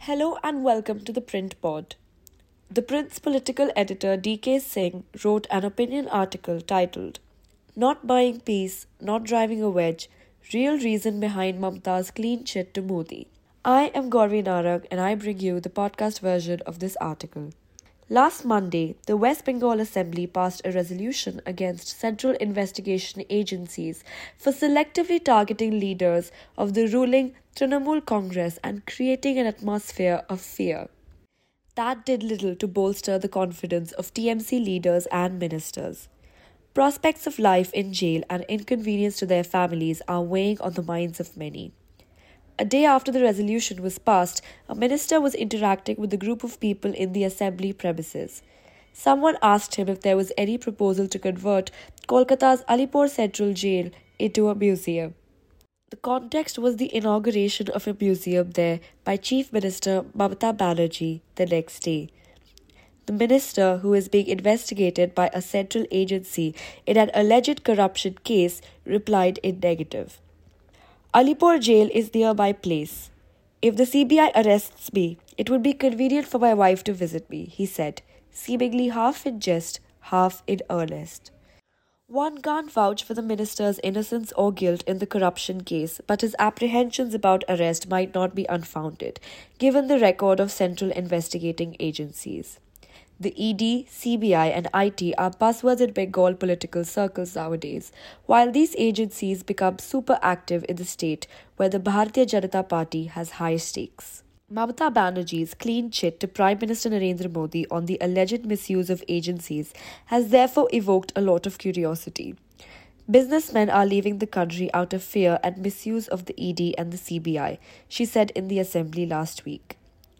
Hello and welcome to the Print Pod. The Print's political editor DK Singh wrote an opinion article titled Not Buying Peace, Not Driving a Wedge, Real Reason Behind Mamta's Clean Chit to Modi. I am Gauravi Narang and I bring you the podcast version of this article. Last Monday, the West Bengal Assembly passed a resolution against central investigation agencies for selectively targeting leaders of the ruling Trinamool Congress and creating an atmosphere of fear. That did little to bolster the confidence of TMC leaders and ministers. Prospects of life in jail and inconvenience to their families are weighing on the minds of many. A day after the resolution was passed, a minister was interacting with a group of people in the assembly premises. Someone asked him if there was any proposal to convert Kolkata's Alipore Central Jail into a museum. The context was the inauguration of a museum there by Chief Minister Mamata Banerjee the next day. The minister, who is being investigated by a central agency in an alleged corruption case, replied in negative. Alipore jail is nearby place. If the CBI arrests me, it would be convenient for my wife to visit me, he said, seemingly half in jest, half in earnest. One can't vouch for the minister's innocence or guilt in the corruption case, but his apprehensions about arrest might not be unfounded, given the record of central investigating agencies. The ED, CBI and IT are buzzwords in Bengal political circles nowadays, while these agencies become super active in the state where the Bharatiya Janata Party has high stakes. Mamata Banerjee's clean chit to Prime Minister Narendra Modi on the alleged misuse of agencies has therefore evoked a lot of curiosity. Businessmen are leaving the country out of fear and misuse of the ED and the CBI, she said in the assembly last week.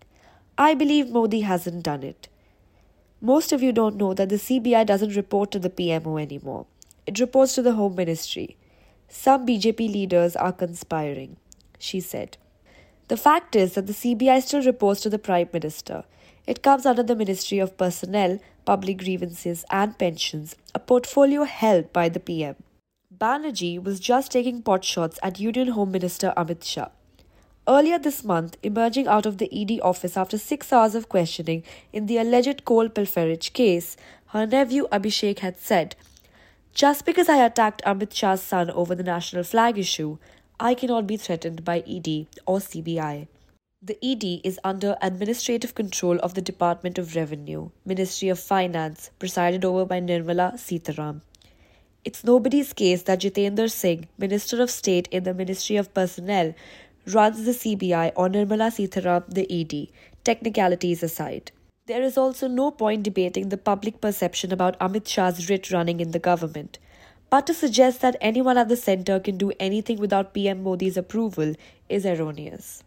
I believe Modi hasn't done it. Most of you don't know that the CBI doesn't report to the PMO anymore. It reports to the Home Ministry. Some BJP leaders are conspiring, she said. The fact is that the CBI still reports to the Prime Minister. It comes under the Ministry of Personnel, Public Grievances and Pensions, a portfolio held by the PM. Banerjee was just taking potshots at Union Home Minister Amit Shah. Earlier this month, emerging out of the ED office after 6 hours of questioning in the alleged coal pilferage case, her nephew Abhishek had said, "Just because I attacked Amit Shah's son over the national flag issue, I cannot be threatened by ED or CBI." The ED is under administrative control of the Department of Revenue, Ministry of Finance, presided over by Nirmala Sitharaman. It's nobody's case that Jitendra Singh, Minister of State in the Ministry of Personnel, runs the CBI or Nirmala Sitharaman the ED, technicalities aside. There is also no point debating the public perception about Amit Shah's writ running in the government. But to suggest that anyone at the centre can do anything without PM Modi's approval is erroneous.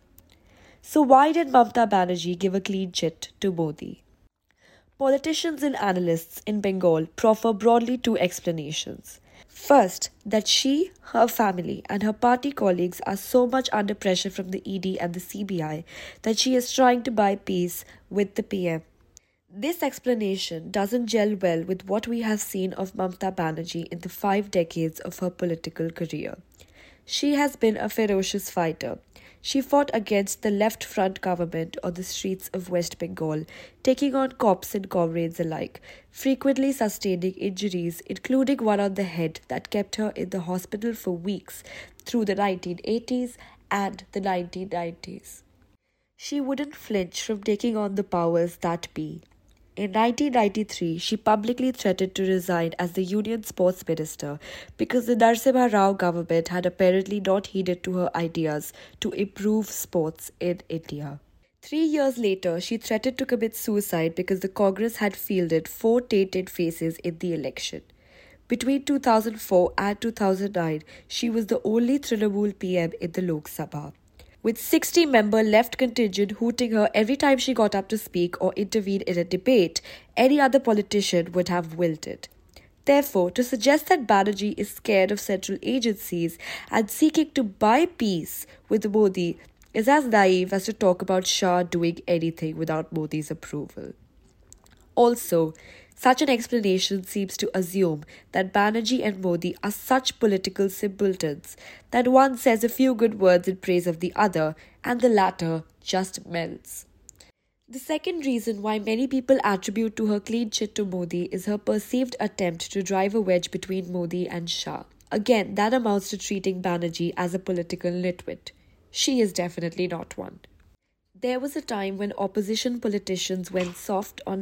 So why did Mamata Banerjee give a clean chit to Modi? Politicians and analysts in Bengal proffer broadly two explanations. First, that she, her family and her party colleagues are so much under pressure from the ED and the CBI that she is trying to buy peace with the PM. This explanation doesn't gel well with what we have seen of Mamata Banerjee in the 5 decades of her political career. She has been a ferocious fighter. She fought against the left front government on the streets of West Bengal, taking on cops and comrades alike, frequently sustaining injuries, including one on the head that kept her in the hospital for weeks through the 1980s and the 1990s. She wouldn't flinch from taking on the powers that be. In 1993, she publicly threatened to resign as the Union Sports Minister because the Narasimha Rao government had apparently not heeded to her ideas to improve sports in India. 3 years later, she threatened to commit suicide because the Congress had fielded 4 tainted faces in the election. Between 2004 and 2009, she was the only Trinamool PM in the Lok Sabha, with 60-member left contingent hooting her every time she got up to speak or intervene in a debate. Any other politician would have wilted. Therefore, to suggest that Banerjee is scared of central agencies and seeking to buy peace with Modi is as naive as to talk about Shah doing anything without Modi's approval. Also, such an explanation seems to assume that Banerjee and Modi are such political simpletons that one says a few good words in praise of the other and the latter just melts. The second reason why many people attribute to her clean chit to Modi is her perceived attempt to drive a wedge between Modi and Shah. Again, that amounts to treating Banerjee as a political nitwit. She is definitely not one. There was a time when opposition politicians went soft on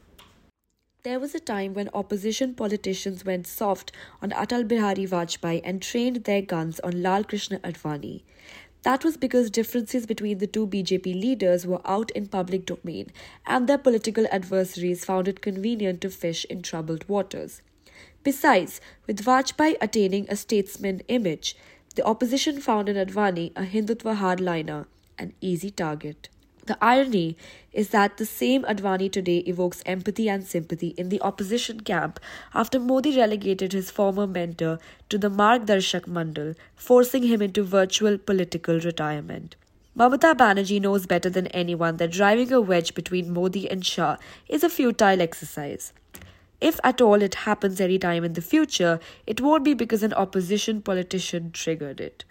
Atal Bihari Vajpayee and trained their guns on Lal Krishna Advani. That was because differences between the two BJP leaders were out in public domain, and their political adversaries found it convenient to fish in troubled waters. Besides, with Vajpayee attaining a statesman image, the opposition found in Advani a Hindutva hardliner, an easy target. The irony is that the same Advani today evokes empathy and sympathy in the opposition camp after Modi relegated his former mentor to the Margdarshak Mandal, forcing him into virtual political retirement. Mamata Banerjee knows better than anyone that driving a wedge between Modi and Shah is a futile exercise. If at all it happens any time in the future, it won't be because an opposition politician triggered it.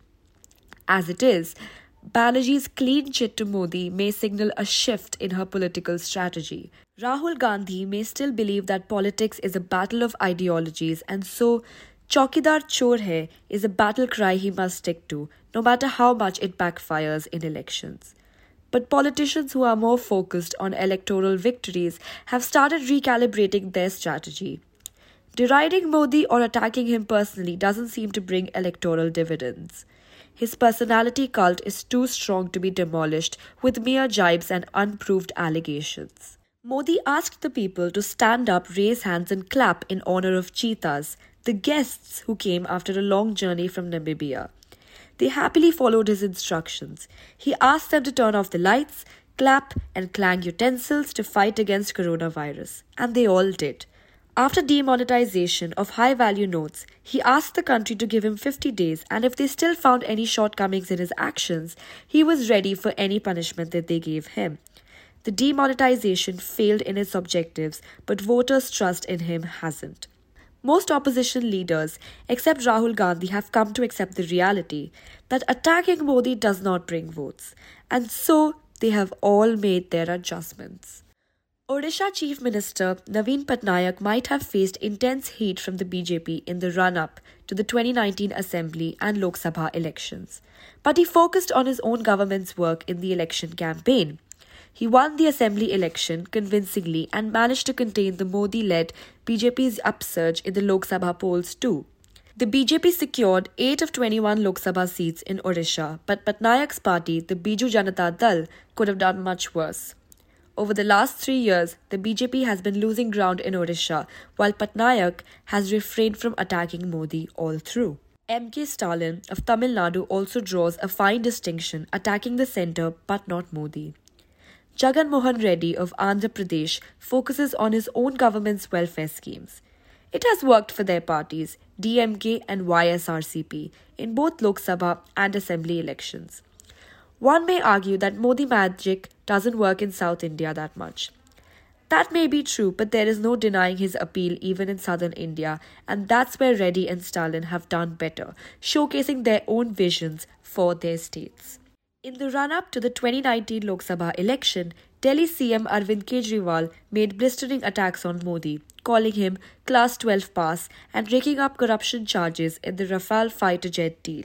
As it is, Banerjee's clean chit to Modi may signal a shift in her political strategy. Rahul Gandhi may still believe that politics is a battle of ideologies, and so Chaukidar Chor Hai is a battle cry he must stick to, no matter how much it backfires in elections. But politicians who are more focused on electoral victories have started recalibrating their strategy. Deriding Modi or attacking him personally doesn't seem to bring electoral dividends. His personality cult is too strong to be demolished with mere jibes and unproved allegations. Modi asked the people to stand up, raise hands and clap in honor of cheetahs, the guests who came after a long journey from Namibia. They happily followed his instructions. He asked them to turn off the lights, clap and clang utensils to fight against coronavirus, and they all did. After demonetization of high-value notes, he asked the country to give him 50 days, and if they still found any shortcomings in his actions, he was ready for any punishment that they gave him. The demonetization failed in its objectives, but voters' trust in him hasn't. Most opposition leaders, except Rahul Gandhi, have come to accept the reality that attacking Modi does not bring votes, and so they have all made their adjustments. Odisha Chief Minister Naveen Patnaik might have faced intense heat from the BJP in the run-up to the 2019 Assembly and Lok Sabha elections, but he focused on his own government's work in the election campaign. He won the Assembly election convincingly and managed to contain the Modi-led BJP's upsurge in the Lok Sabha polls too. The BJP secured 8 of 21 Lok Sabha seats in Odisha, but Patnaik's party, the Biju Janata Dal, could have done much worse. Over the last 3 years, the BJP has been losing ground in Odisha, while Patnaik has refrained from attacking Modi all through. M.K. Stalin of Tamil Nadu also draws a fine distinction, attacking the centre but not Modi. Jagan Mohan Reddy of Andhra Pradesh focuses on his own government's welfare schemes. It has worked for their parties, DMK and YSRCP, in both Lok Sabha and Assembly elections. One may argue that Modi magic doesn't work in South India that much. That may be true, but there is no denying his appeal even in southern India, and that's where Reddy and Stalin have done better, showcasing their own visions for their states. In the run-up to the 2019 Lok Sabha election, Delhi CM Arvind Kejriwal made blistering attacks on Modi, calling him Class 12 pass and raking up corruption charges in the Rafale fighter jet deal.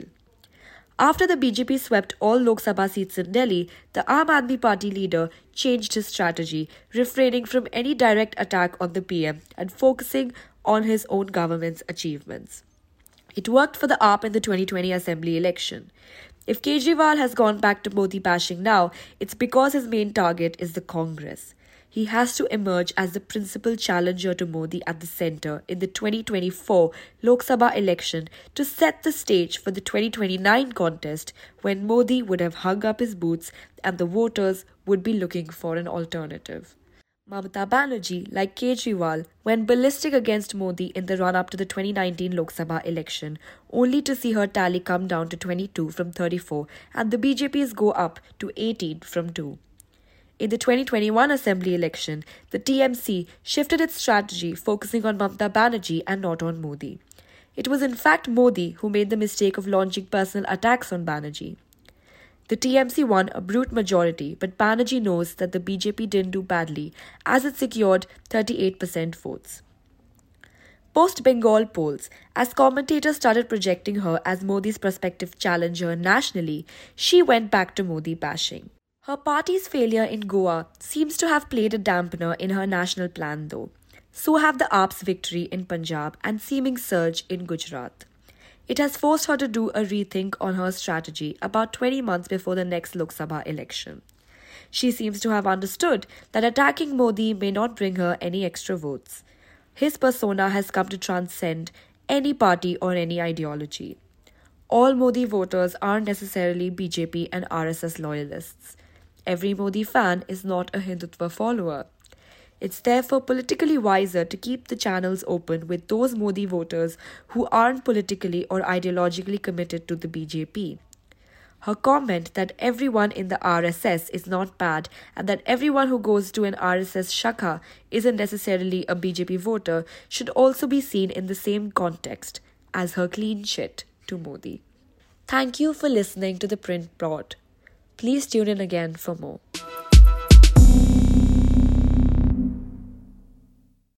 After the BJP swept all Lok Sabha seats in Delhi, the Aam Aadmi Party leader changed his strategy, refraining from any direct attack on the PM and focusing on his own government's achievements. It worked for the AAP in the 2020 Assembly election. If Kejriwal has gone back to Modi bashing now, it's because his main target is the Congress. He has to emerge as the principal challenger to Modi at the centre in the 2024 Lok Sabha election to set the stage for the 2029 contest when Modi would have hung up his boots and the voters would be looking for an alternative. Mamata Banerjee, like Kejriwal, went ballistic against Modi in the run-up to the 2019 Lok Sabha election, only to see her tally come down to 22 from 34 and the BJP's go up to 18 from 2. In the 2021 Assembly election, the TMC shifted its strategy, focusing on Mamata Banerjee and not on Modi. It was in fact Modi who made the mistake of launching personal attacks on Banerjee. The TMC won a brute majority, but Banerjee knows that the BJP didn't do badly as it secured 38% votes. Post-Bengal polls, as commentators started projecting her as Modi's prospective challenger nationally, she went back to Modi bashing. Her party's failure in Goa seems to have played a dampener in her national plan though. So have the AAP's victory in Punjab and seeming surge in Gujarat. It has forced her to do a rethink on her strategy about 20 months before the next Lok Sabha election. She seems to have understood that attacking Modi may not bring her any extra votes. His persona has come to transcend any party or any ideology. All Modi voters aren't necessarily BJP and RSS loyalists. Every Modi fan is not a Hindutva follower. It's therefore politically wiser to keep the channels open with those Modi voters who aren't politically or ideologically committed to the BJP. Her comment that everyone in the RSS is not bad and that everyone who goes to an RSS Shakha isn't necessarily a BJP voter should also be seen in the same context as her clean shit to Modi. Thank you for listening to the Print Pod. Please tune in again for more.